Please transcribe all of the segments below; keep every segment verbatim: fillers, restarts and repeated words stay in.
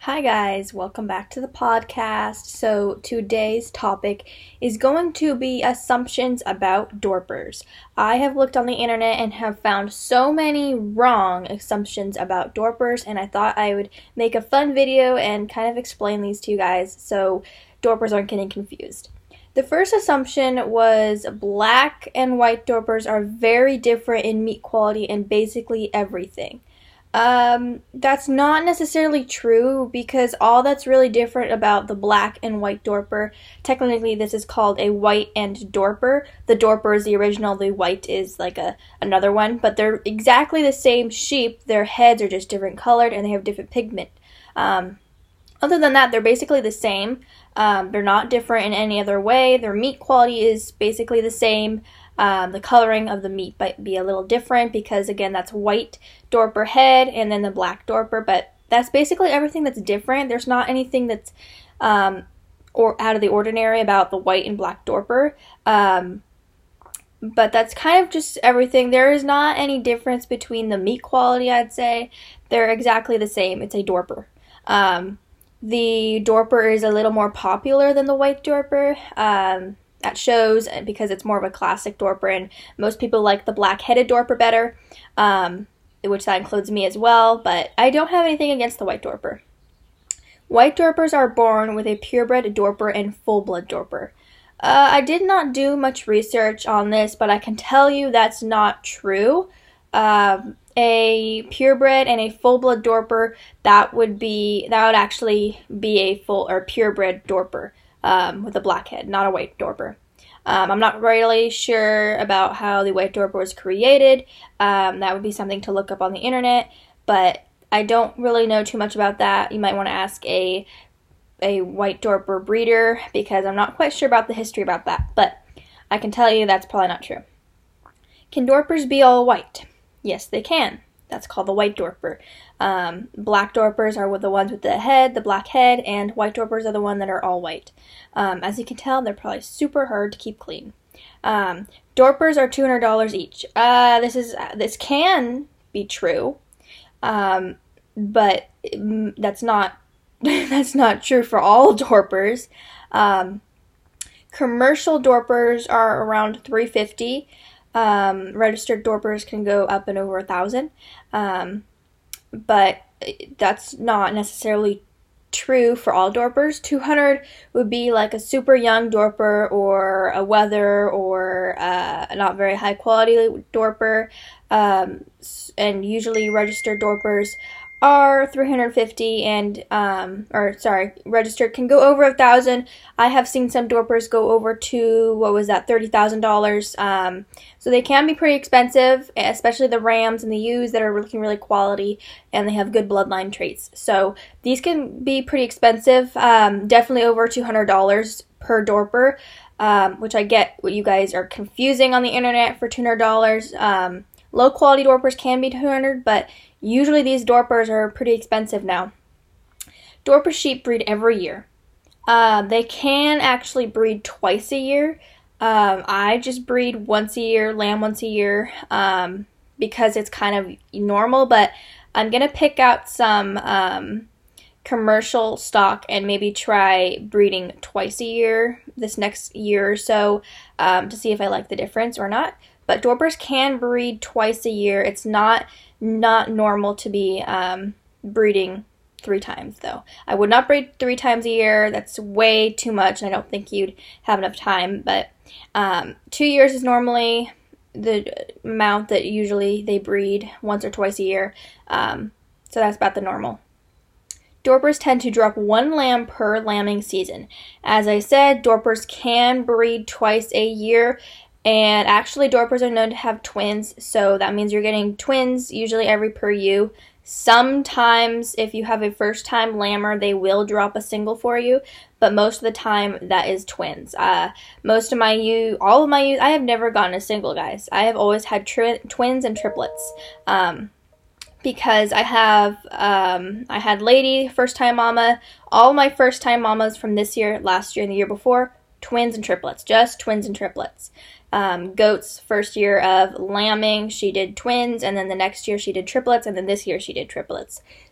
Hi guys, welcome back to the podcast. So today's topic is going to be assumptions about Dorpers. I have looked on the internet and have found so many wrong assumptions about Dorpers, and I thought I would make a fun video and kind of explain these to you guys so Dorpers aren't getting confused. The first assumption was black and white Dorpers are very different in meat quality and basically everything. Um, that's not necessarily true because all that's really different about the black and white Dorper, technically this is called a white and Dorper. The Dorper is the original, the white is like a another one, but they're exactly the same sheep. Their heads are just different colored and they have different pigment. Um, other than that, they're basically the same. Um, they're not different in any other way. Their meat quality is basically the same. Um, the coloring of the meat might be a little different because, again, that's white Dorper head and then the black Dorper, but that's basically everything that's different. There's not anything that's um, or out of the ordinary about the white and black Dorper, um, but that's kind of just everything. There is not any difference between the meat quality, I'd say. They're exactly the same. It's a Dorper. Um, the Dorper is a little more popular than the white Dorper. Um, That shows because it's more of a classic Dorper, and most people like the black-headed Dorper better, um, which that includes me as well, but I don't have anything against the white Dorper. White Dorpers are born with a purebred Dorper and full-blood Dorper. Uh, I did not do much research on this, but I can tell you that's not true. Um, a purebred and a full-blood Dorper, that would be, that would actually be a full, or purebred Dorper. Um, with a black head, not a white Dorper. Um, I'm not really sure about how the white Dorper was created. Um, that would be something to look up on the internet, but I don't really know too much about that. You might want to ask a a white Dorper breeder because I'm not quite sure about the history about that, but I can tell you that's probably not true. Can Dorpers be all white? Yes, they can. That's called the white Dorper. Um, black Dorpers are with the ones with the head, the black head, and white Dorpers are the ones that are all white. Um, as you can tell, they're probably super hard to keep clean. Um, Dorpers are two hundred dollars each. Uh, this is this can be true, um, but that's not that's not true for all Dorpers. Um, commercial Dorpers are around three hundred fifty dollars. Um, registered Dorpers can go up and over a thousand, um, but that's not necessarily true for all Dorpers. two hundred would be like a super young Dorper or a wether or uh, a not very high quality Dorper, um, and usually registered Dorpers are three hundred fifty and um or sorry registered can go over a thousand. I have seen some Dorpers go over to what was that thirty thousand dollars, um so they can be pretty expensive, especially the rams and the ewes that are looking really quality and they have good bloodline traits. So these can be pretty expensive, um definitely over two hundred dollars per Dorper, um which I get what you guys are confusing on the internet for two hundred dollars. Um low quality Dorpers can be two hundred dollars, but usually these Dorpers are pretty expensive now. Dorper sheep breed every year. Uh, they can actually breed twice a year. Um, I just breed once a year, lamb once a year, um, because it's kind of normal, but I'm going to pick out some um, commercial stock and maybe try breeding twice a year this next year or so um, to see if I like the difference or not. But Dorpers can breed twice a year. It's not not normal to be um, breeding three times, though. I would not breed three times a year. That's way too much, and I don't think you'd have enough time. But um, two years is normally the amount that usually they breed, once or twice a year. Um, so that's about the normal. Dorpers tend to drop one lamb per lambing season. As I said, Dorpers can breed twice a year. And actually, Dorpers are known to have twins, so that means you're getting twins usually every per ewe. Sometimes, if you have a first-time lammer, they will drop a single for you, but most of the time, that is twins. Uh, most of my ewe, all of my ewes, I have never gotten a single, guys. I have always had tri twins and triplets, um, because I have, um, I had Lady, first-time mama, all my first-time mamas from this year, last year, and the year before, twins and triplets, just twins and triplets. Um, Goat's first year of lambing, she did twins, and then the next year she did triplets, and then this year she did triplets.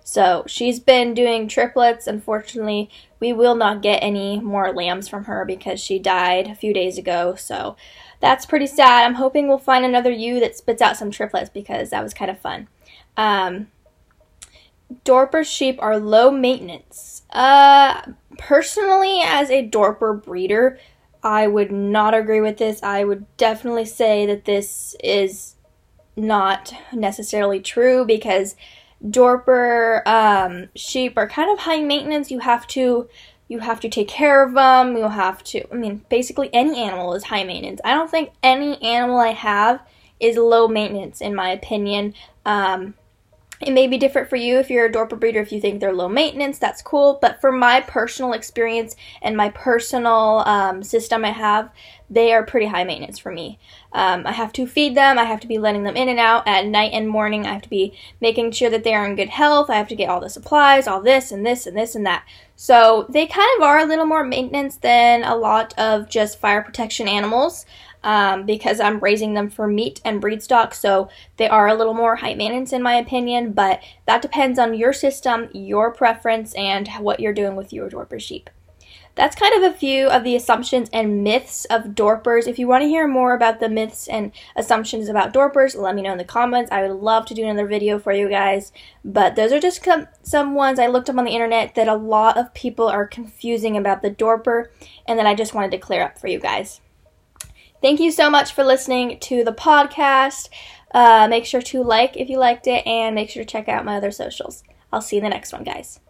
So she's been doing triplets. Unfortunately, we will not get any more lambs from her because she died a few days ago. So that's pretty sad. I'm hoping we'll find another ewe that spits out some triplets because that was kind of fun. Um, Dorper sheep are low maintenance. Uh, personally, as a Dorper breeder, I would not agree with this. I would definitely say that this is not necessarily true because Dorper um, sheep are kind of high maintenance. You have to you have to take care of them. You have to, I mean, basically any animal is high maintenance. I don't think any animal I have is low maintenance, in my opinion. Um, It may be different for you if you're a Dorper breeder. If you think they're low maintenance, that's cool. But for my personal experience and my personal um, system I have, they are pretty high maintenance for me. Um, I have to feed them. I have to be letting them in and out at night and morning. I have to be making sure that they are in good health. I have to get all the supplies, all this and this and this and that. So they kind of are a little more maintenance than a lot of just fire protection animals. Um, because I'm raising them for meat and breed stock, so they are a little more high maintenance in my opinion, but that depends on your system, your preference, and what you're doing with your Dorper sheep. That's kind of a few of the assumptions and myths of Dorpers. If you want to hear more about the myths and assumptions about Dorpers, let me know in the comments. I would love to do another video for you guys, but those are just some, some ones I looked up on the internet that a lot of people are confusing about the Dorper, and that I just wanted to clear up for you guys. Thank you so much for listening to the podcast. Uh, make sure to like if you liked it, and make sure to check out my other socials. I'll see you in the next one, guys.